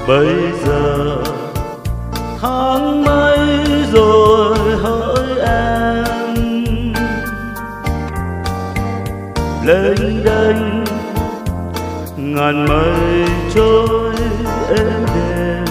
Bây giờ tháng mấy rồi hỡi em, lênh đênh ngàn mây trôi êm đềm.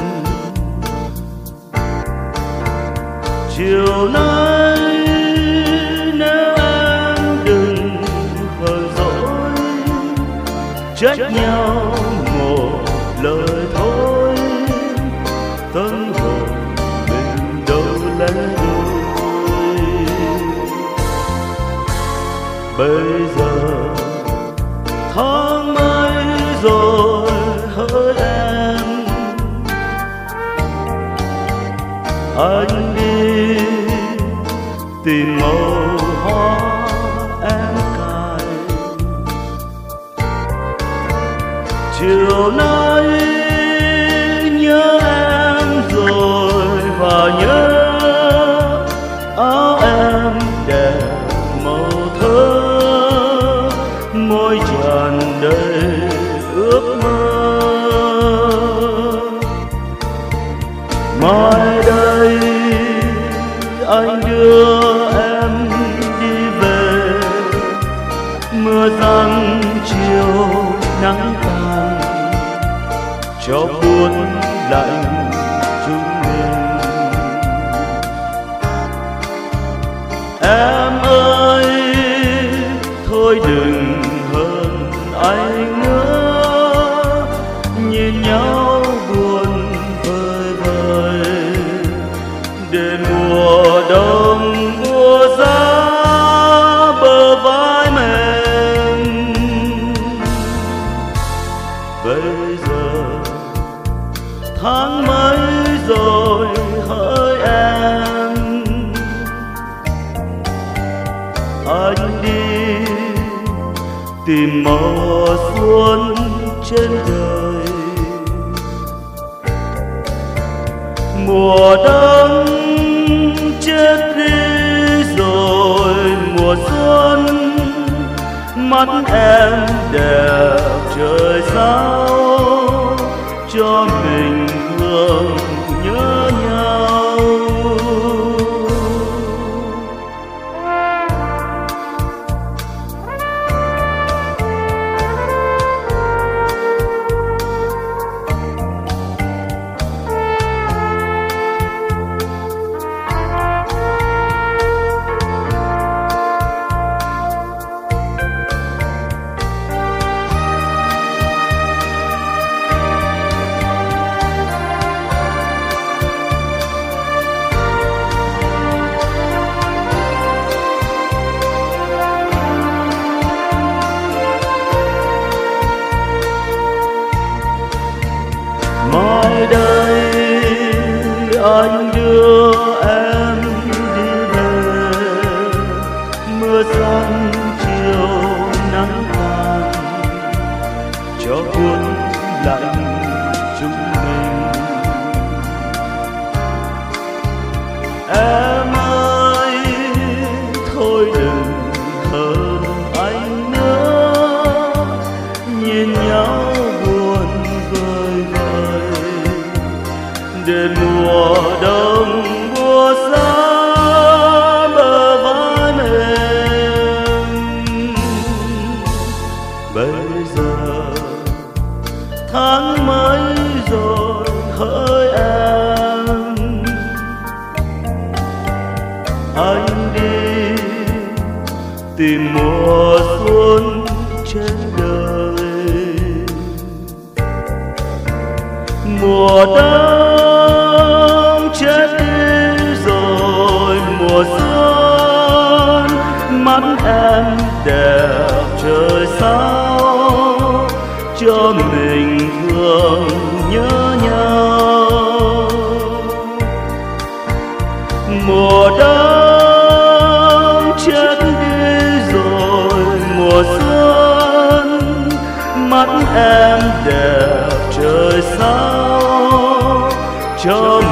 Chiều nay nếu em đừng hờn dỗi, trách nhau một lời thôi, tâm hồn mình đâu lẽ đôi. Bây giờ tháng mấy rồi hỡi em, anh đi tìm màu hoa em cài. Chiều nay nhớ em rồi và nhớ áo em đẹp màu thơ, môi tràn đầy ước mơ. Mai đây anh đưa em đi về, mưa giăng chiều nắng tàn cho buốt lạnh chúng mình. Em ơi thôi đừng hơn anh nữa, nhìn nhau buồn vơi vơi để mùa đông mùa giá bờ vai mềm. Bây giờ tháng mấy rồi hỡi em, anh đi tìm màu xuân trên đời. Mùa đông chết đi rồi mùa xuân, mắt em đẹp trời sao cho mình thương nhớ nhau. Mai đây anh đưa em đi về, mưa giăng chiều nắng tàn cho buốt lạnh chúng mình. Em ơi thôi đừng hơn anh nữa, nhìn nhau buồn vơi vơi để mùa đông mùa giá bờ vai mềm. Bây giờ tháng mấy rồi hỡi em, anh đi tìm mùa xuân trên đời. Mùa đông chết đi rồi mùa xuân, mắt em đẹp trời sao cho mình thương nhớ nhau. Mùa đông chết đi rồi mùa xuân, mắt em đẹp trời sao cho